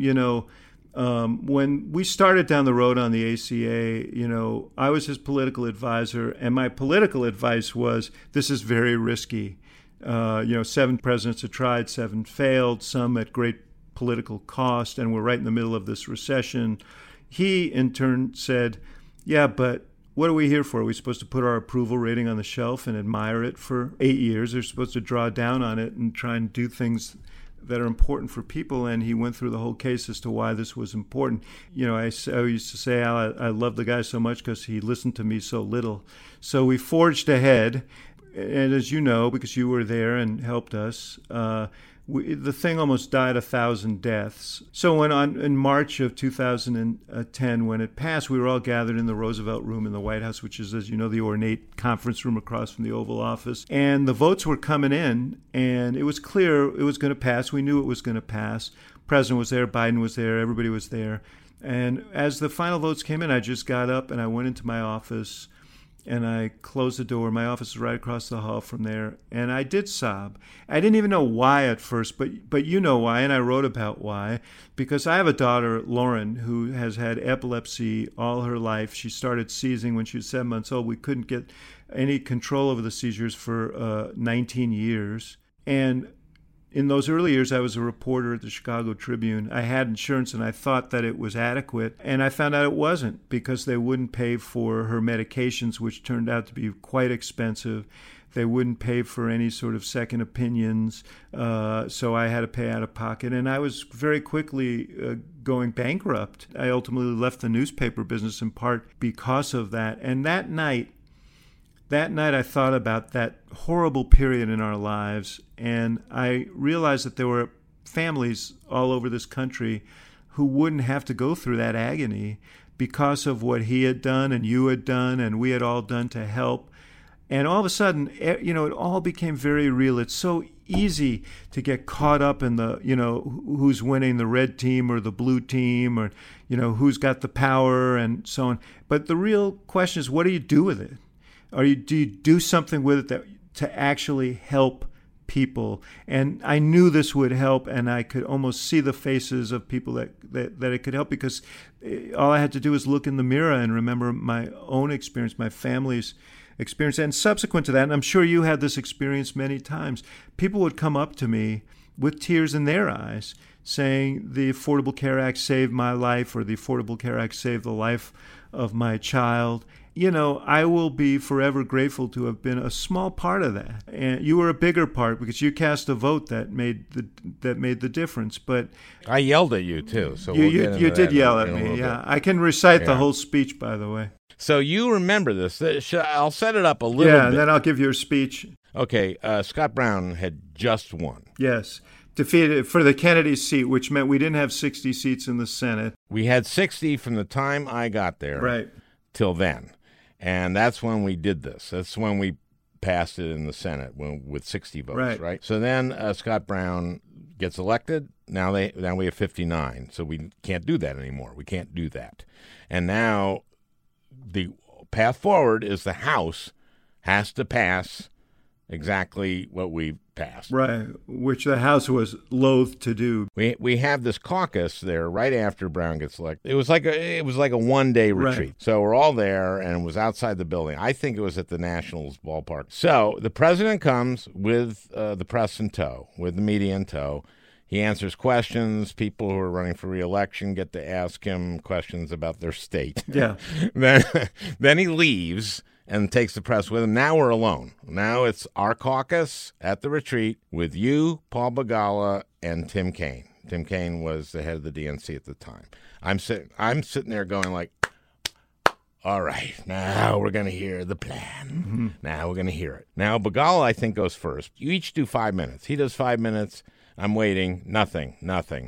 When we started down the road on the ACA, I was his political advisor, and my political advice was, this is very risky. 7 presidents have tried, 7 failed, some at great political cost, and we're right in the middle of this recession. He, in turn, said, yeah, but what are we here for? Are we supposed to put our approval rating on the shelf and admire it for 8 years? They're supposed to draw down on it and try and do things that are important for people. And he went through the whole case as to why this was important. I used to say, Al, I love the guy so much because he listened to me so little. So we forged ahead. And as you know, because you were there and helped us, the thing almost died 1,000 deaths. So in March of 2010, when it passed, we were all gathered in the Roosevelt Room in the White House, which is, as you know, the ornate conference room across from the Oval Office. And the votes were coming in, and it was clear it was going to pass. We knew it was going to pass. The President was there, Biden was there, everybody was there. And as the final votes came in, I just got up and I went into my office and I closed the door. My office is right across the hall from there, and I did sob. I didn't even know why at first, but you know why, and I wrote about why, because I have a daughter, Lauren, who has had epilepsy all her life. She started seizing when she was 7 months old. We couldn't get any control over the seizures for 19 years, and in those early years, I was a reporter at the Chicago Tribune. I had insurance, and I thought that it was adequate, and I found out it wasn't because they wouldn't pay for her medications, which turned out to be quite expensive. They wouldn't pay for any sort of second opinions, so I had to pay out of pocket, and I was very quickly going bankrupt. I ultimately left the newspaper business in part because of that, and that night I thought about that horrible period in our lives, and I realized that there were families all over this country who wouldn't have to go through that agony because of what he had done and you had done and we had all done to help. And all of a sudden, it all became very real. It's so easy to get caught up in the, who's winning, the red team or the blue team, or, who's got the power and so on. But the real question is, what do you do with it? Do you do something with it to actually help people? And I knew this would help, and I could almost see the faces of people that it could help, because all I had to do was look in the mirror and remember my own experience, my family's experience. And subsequent to that, and I'm sure you had this experience many times, people would come up to me with tears in their eyes saying, the Affordable Care Act saved my life, or the Affordable Care Act saved the life of my child. I will be forever grateful to have been a small part of that. And you were a bigger part because you cast a vote that made the difference. But I yelled at you too. So you did yell at me. Yeah, I can recite the whole speech, by the way. So you remember this? I'll set it up a little bit. Yeah, and then I'll give you a speech. Okay, Scott Brown had just won. Yes. Defeated for the Kennedy seat, which meant we didn't have 60 seats in the Senate. We had 60 from the time I got there, right, till then. And that's when we did this. That's when we passed it in the Senate with 60 votes, right? So then Scott Brown gets elected. Now we have 59. So we can't do that anymore. We can't do that. And now the path forward is the House has to pass exactly what we passed. Right, which the House was loath to do. We have this caucus there right after Brown gets elected. It was like a one-day retreat. Right. So we're all there, and it was outside the building. I think it was at the Nationals ballpark. So the president comes with the press in tow, with the media in tow. He answers questions. People who are running for re-election get to ask him questions about their state. Yeah. Then he leaves and takes the press with him. Now we're alone. Now it's our caucus at the retreat with you, Paul Begala, and Tim Kaine. Tim Kaine was the head of the DNC at the time. I'm sitting there going like, all right, now we're going to hear the plan. Mm-hmm. Now we're going to hear it. Now Begala, I think, goes first. You each do 5 minutes. He does 5 minutes. I'm waiting. Nothing.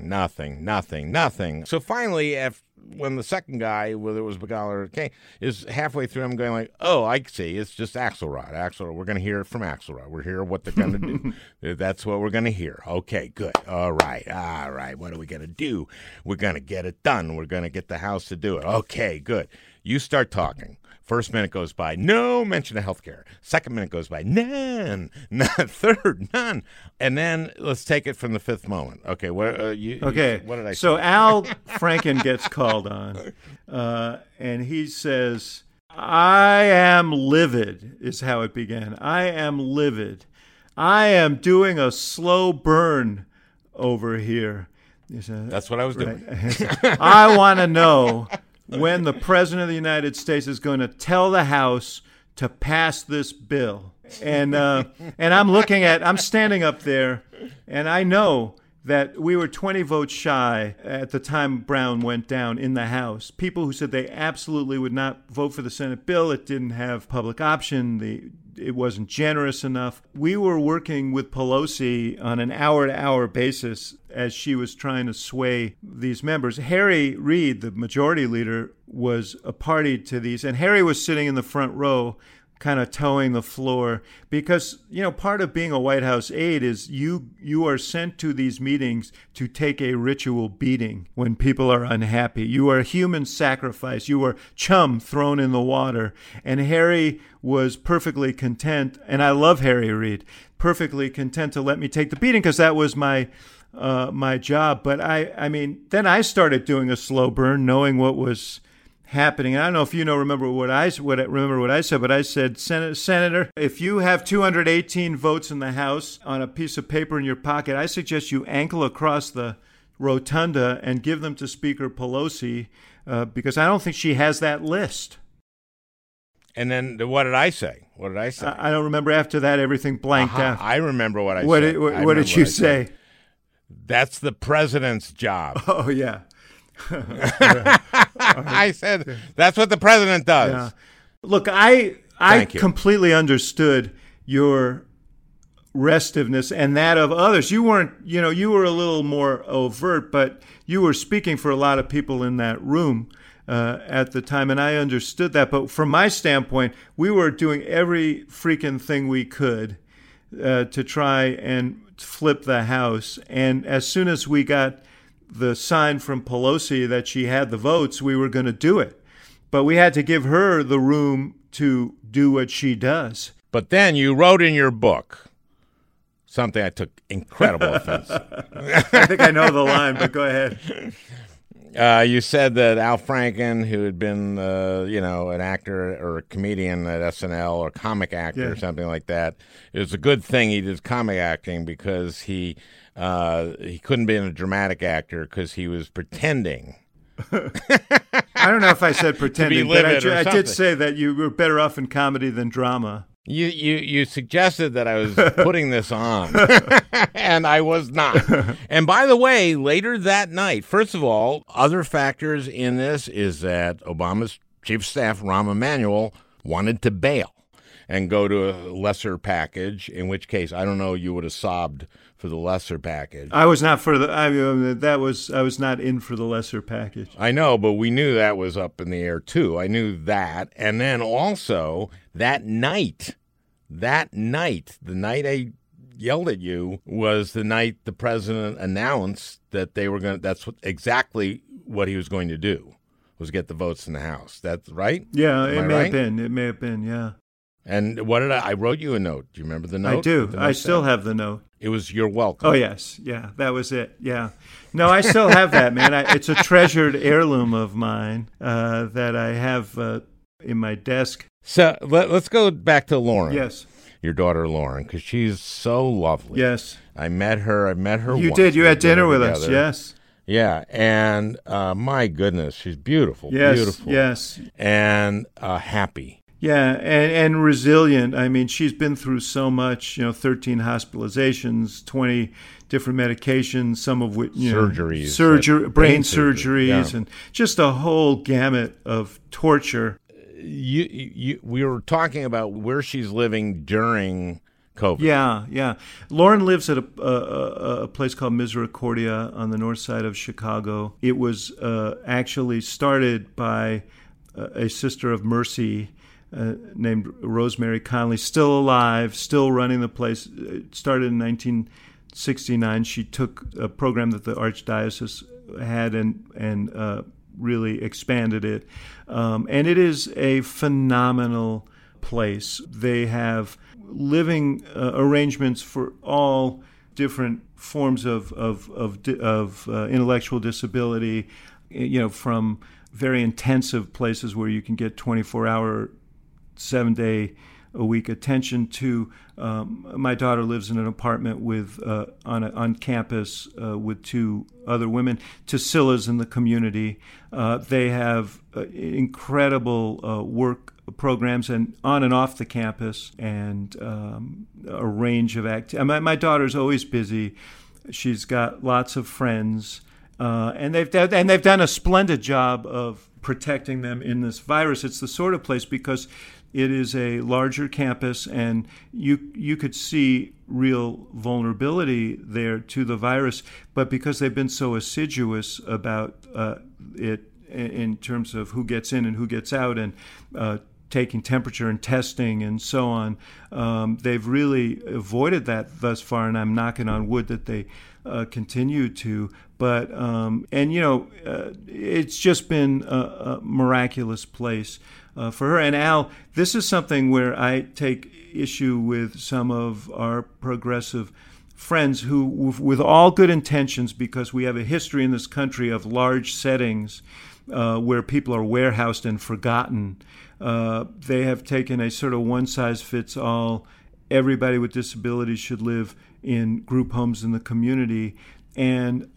So finally, when the second guy, whether it was Begala or Kaine, is halfway through, I'm going like, oh, I see. It's just Axelrod. We're going to hear it from Axelrod. We're hearing what they're going to do. That's what we're going to hear. Okay, good. All right. What are we going to do? We're going to get it done. We're going to get the House to do it. Okay, good. You start talking. First minute goes by, no mention of health care. Second minute goes by, none. Third, none. And then let's take it from the fifth moment. Okay, what did I say? So Al Franken gets called on, and he says, I am livid, is how it began. I am livid. I am doing a slow burn over here. That's what I was doing. I want to know when the President of the United States is going to tell the House to pass this bill. And I'm standing up there, and I know that we were 20 votes shy at the time Brown went down in the House. People who said they absolutely would not vote for the Senate bill. It didn't have public option. It wasn't generous enough. We were working with Pelosi on an hour-to-hour basis as she was trying to sway these members. Harry Reid, the majority leader, was a party to these, and Harry was sitting in the front row kind of towing the floor, because, part of being a White House aide is you are sent to these meetings to take a ritual beating when people are unhappy. You are human sacrifice. You are chum thrown in the water. And Harry was perfectly content, and I love Harry Reid, perfectly content to let me take the beating because that was my job. But then I started doing a slow burn, knowing what was happening. I don't know if remember what I said, but I said, Senator, if you have 218 votes in the House on a piece of paper in your pocket, I suggest you ankle across the rotunda and give them to Speaker Pelosi because I don't think she has that list. And then what did I say? I don't remember. After that, everything blanked out. I remember what I said. What did you say? That's the president's job. Oh, yeah. I said, that's what the president does. Yeah. Look, I completely understood your restiveness and that of others. You weren't, you were a little more overt, but you were speaking for a lot of people in that room at the time, and I understood that. But from my standpoint, we were doing every freaking thing we could to try and flip the House. And as soon as we got the sign from Pelosi that she had the votes, we were going to do it. But we had to give her the room to do what she does. But then you wrote in your book something I took incredible offense. I think I know the line, but go ahead. You said that Al Franken, who had been, an actor or a comedian at SNL or comic actor or something like that, it was a good thing he did comic acting because he couldn't be a dramatic actor because he was pretending. I don't know if I said pretending, but I did say that you were better off in comedy than drama. You suggested that I was putting this on, and I was not. And by the way, later that night, first of all, other factors in this is that Obama's chief of staff, Rahm Emanuel, wanted to bail and go to a lesser package, in which case, I don't know, you would have sobbed for the lesser package. I was not for the. I was not in for the lesser package. I know, but we knew that was up in the air too. I knew that, and then also that night, the night I yelled at you was the night the president announced that they were going. Exactly what he was going to do was get the votes in the House. That's right. Yeah, it may have been. It may have been. Yeah. And what did I wrote you a note. Do you remember the note? I do. I still have the note. It was "You're welcome." Oh, yes. Yeah, that was it. Yeah. No, I still have that, man. It's a treasured heirloom of mine that I have in my desk. So let's go back to Lauren. Yes. Your daughter, Lauren, because she's so lovely. Yes. I met her You once. did. You had dinner with us. Yes. Yeah. And my goodness, she's beautiful. Yes. Beautiful. Yes. And happy. Yeah, and resilient. I mean, she's been through so much, 13 hospitalizations, 20 different medications, some of which, surgeries, brain surgeries, and just a whole gamut of torture. We were talking about where she's living during COVID. Yeah. Lauren lives at a place called Misericordia on the north side of Chicago. It was actually started by a Sister of Mercy named Rosemary Conley, still alive, still running the place. It started in 1969. She took a program that the Archdiocese had and really expanded it. And it is a phenomenal place. They have living arrangements for all different forms of intellectual disability, from very intensive places where you can get 24-hour 7-day-a-week attention to my daughter lives in an apartment with on campus with 2 other women, to Scillas in the community. They have incredible work programs and on and off the campus, and a range of activities. My daughter's always busy. She's got lots of friends, and they've done a splendid job of protecting them in this virus. It's the sort of place, because it is a larger campus, and you could see real vulnerability there to the virus. But because they've been so assiduous about it in terms of who gets in and who gets out, and taking temperature and testing and so on. They've really avoided that thus far, and I'm knocking on wood that they continue to. But, it's just been a miraculous place for her. And Al, this is something where I take issue with some of our progressive friends who, with all good intentions, because we have a history in this country of large settings where people are warehoused and forgotten, they have taken a sort of one-size-fits-all, everybody with disabilities should live in group homes in the community. And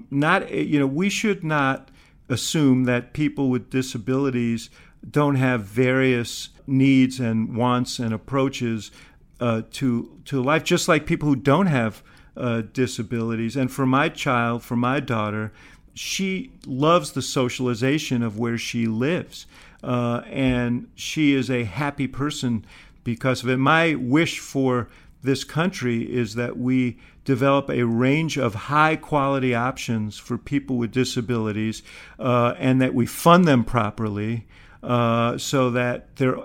we should not assume that people with disabilities don't have various needs and wants and approaches to life, just like people who don't have disabilities. And for my daughter, she loves the socialization of where she lives, and she is a happy person because of it. My wish for this country is that we develop a range of high-quality options for people with disabilities, and that we fund them properly, so that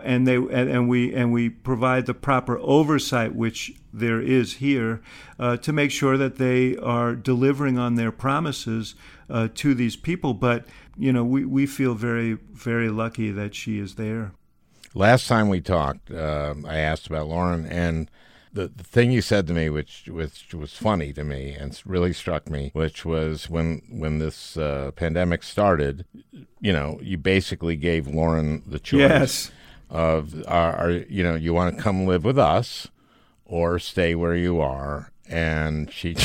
we provide the proper oversight, which there is here, to make sure that they are delivering on their promises to these people. But we feel very, very lucky that she is there. Last time we talked, I asked about Lauren, and the thing you said to me, which was funny to me and really struck me, which was when this pandemic started, you basically gave Lauren the choice. Yes. Of you want to come live with us or stay where you are, and she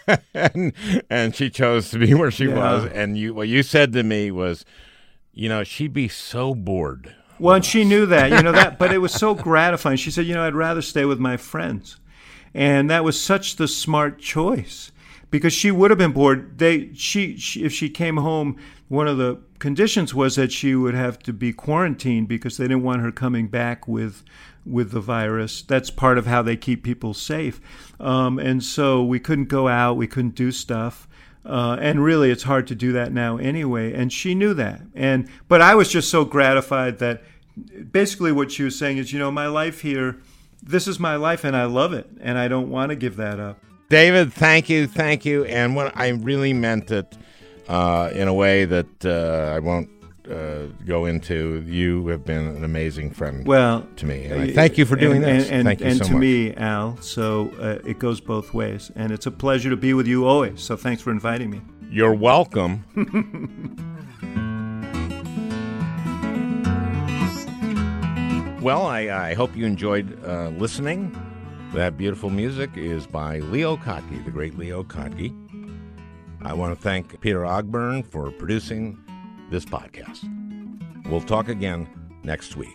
and she chose to be where she was. And what you said to me was, she'd be so bored. Well, and she knew that, but it was so gratifying. She said, I'd rather stay with my friends. And that was such the smart choice, because she would have been bored. If she came home, one of the conditions was that she would have to be quarantined because they didn't want her coming back with the virus. That's part of how they keep people safe. And so we couldn't go out, we couldn't do stuff. And really, it's hard to do that now anyway. And she knew that. But I was just so gratified that basically what she was saying is, my life here, this is my life and I love it. And I don't want to give that up. David, thank you. And when I really meant it in a way that I won't go into. You have been an amazing friend to me. And I thank you for doing this. Thank you so much. And to me, Al, so it goes both ways. And it's a pleasure to be with you always. So thanks for inviting me. You're welcome. Well, I hope you enjoyed listening. That beautiful music is by Leo Kottke, the great Leo Kottke. I want to thank Peter Ogburn for producing this podcast. We'll talk again next week.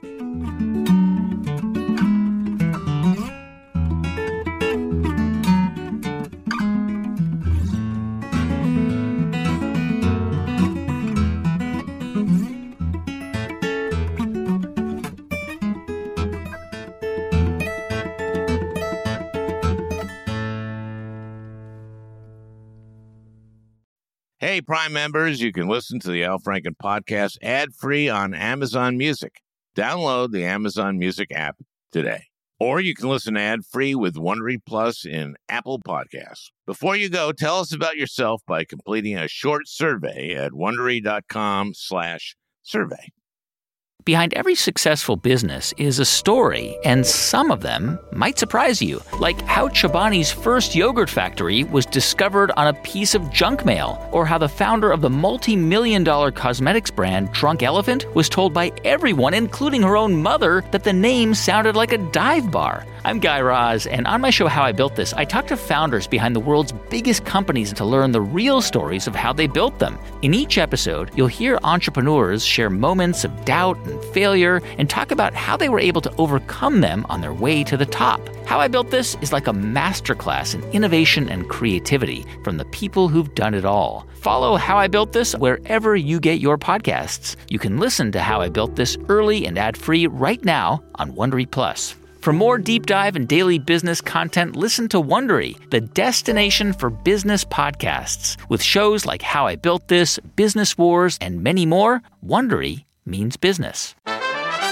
Hey, Prime members, you can listen to the Al Franken podcast ad-free on Amazon Music. Download the Amazon Music app today. Or you can listen ad-free with Wondery Plus in Apple Podcasts. Before you go, tell us about yourself by completing a short survey at Wondery.com/survey. Behind every successful business is a story, and some of them might surprise you, like how Chobani's first yogurt factory was discovered on a piece of junk mail, or how the founder of the multi-million-dollar cosmetics brand Drunk Elephant was told by everyone, including her own mother, that the name sounded like a dive bar. I'm Guy Raz, and on my show How I Built This, I talk to founders behind the world's biggest companies to learn the real stories of how they built them. In each episode, you'll hear entrepreneurs share moments of doubt and failure and talk about how they were able to overcome them on their way to the top. How I Built This is like a masterclass in innovation and creativity from the people who've done it all. Follow How I Built This wherever you get your podcasts. You can listen to How I Built This early and ad-free right now on Wondery Plus. For more deep dive and daily business content, listen to Wondery, the destination for business podcasts. With shows like How I Built This, Business Wars, and many more, Wondery means business.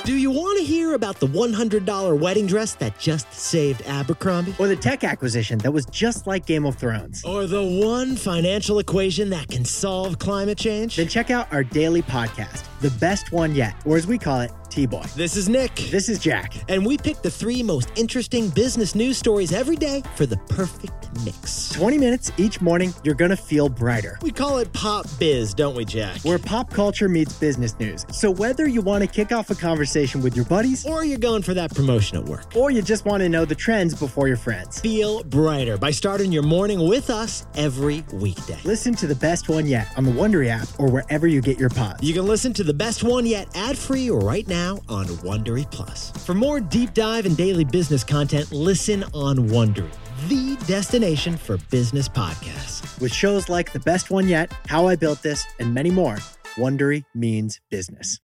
Do you want to hear about the $100 wedding dress that just saved Abercrombie? Or the tech acquisition that was just like Game of Thrones? Or the one financial equation that can solve climate change? Then check out our daily podcast, The Best One Yet, or as we call it, T-Boy. This is Nick. This is Jack. And we pick the 3 most interesting business news stories every day for the perfect mix. 20 minutes each morning, you're going to feel brighter. We call it Pop Biz, don't we, Jack? Where pop culture meets business news. So whether you want to kick off a conversation with your buddies, or you're going for that promotion at work, or you just want to know the trends before your friends, feel brighter by starting your morning with us every weekday. Listen to The Best One Yet on the Wondery app or wherever you get your pods. You can listen to The Best One Yet ad-free right now on Wondery Plus. For more deep dive and daily business content, listen on Wondery, the destination for business podcasts. With shows like The Best One Yet, How I Built This, and many more, Wondery means business.